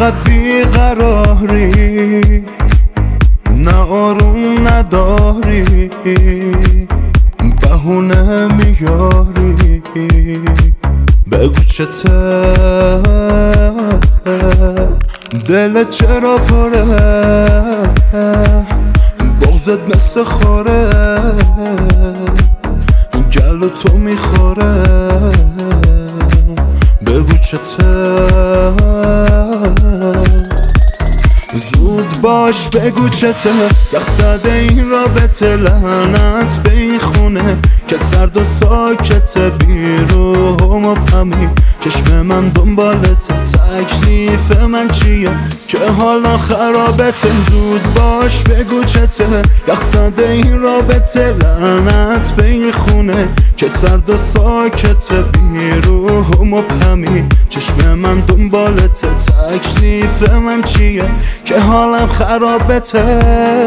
چقدر بیقراری، نه آروم نداری، بهونه میاری، بگو چته دلت چرا پره، بغضت مثل خوره گلو تو میخوره، بگو چته زود باش بگو چته، یخزده این رابطه لعنت به این خونه که سرد و ساکته، بیرو مبهمی چشم من دنبالته، تکلیف من چیه که حالا خرابته، زود باش بگو چته، یخزده این رابطه لعنت به این خونه که سرد و ساکته، بیرو مبهمی چشم من دنبالته، تکلیف من چیه که حالم خرابته.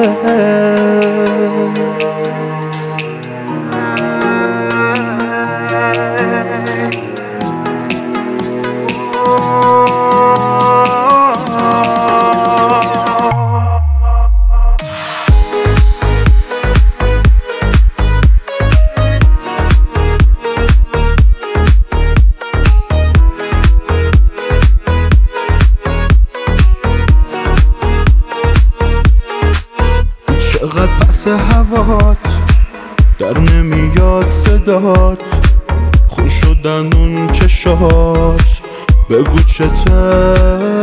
چقدر بس هوات در نمیاد صدات، خون شدن اون چشات، بگو چته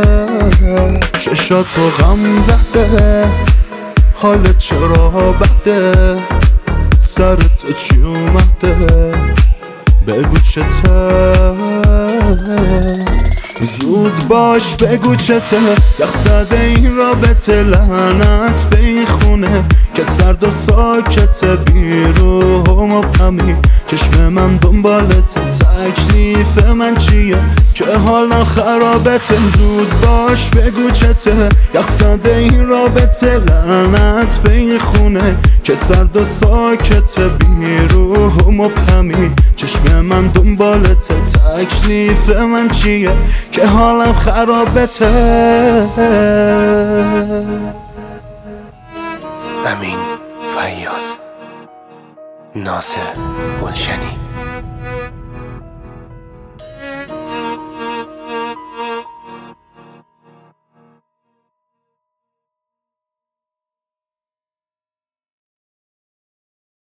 چشاتو غم زده، حالت چرا بده، سرت چی اومده، بگو چته زود باش بگو چته، یخزده این رابطه لعنت به این خونه که سرد و ساکته، بیرو مبهمی چشم من دنبالته، تکلیف من چیه که حالا خرابته، زود باش بگو چته، یخزده این رابطه لعنت به این خونه که سرد و ساکته، بیرو مبهمی چشم من دنبالته، تکلیف من چیه که حالم خرابته. امین فیاض، ناصر گلشنی.